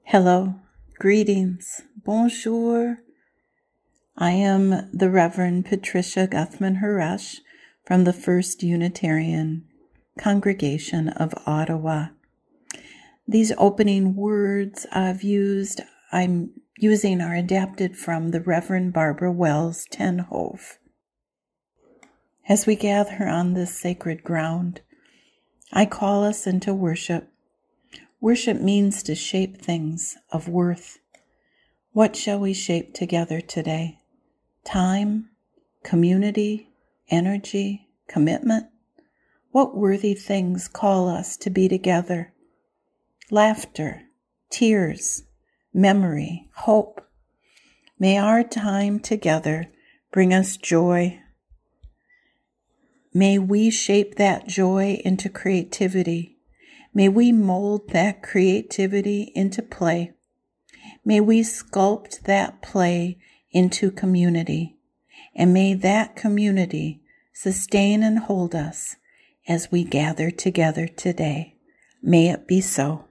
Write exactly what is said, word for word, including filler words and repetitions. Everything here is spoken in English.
Hello, greetings, bonjour. I am the Reverend Patricia Guthman Haresh from the First Unitarian Congregation of Ottawa. These opening words I've used, I'm using are adapted from the Reverend Barbara Wells ten Hove. As we gather on this sacred ground, I call us into worship. Worship means to shape things of worth. What shall we shape together today? Time, community, energy, commitment? What worthy things call us to be together? Laughter, tears, memory, hope. May our time together bring us joy. May we shape that joy into creativity. May we mold that creativity into play. May we sculpt that play into community. And may that community sustain and hold us as we gather together today. May it be so.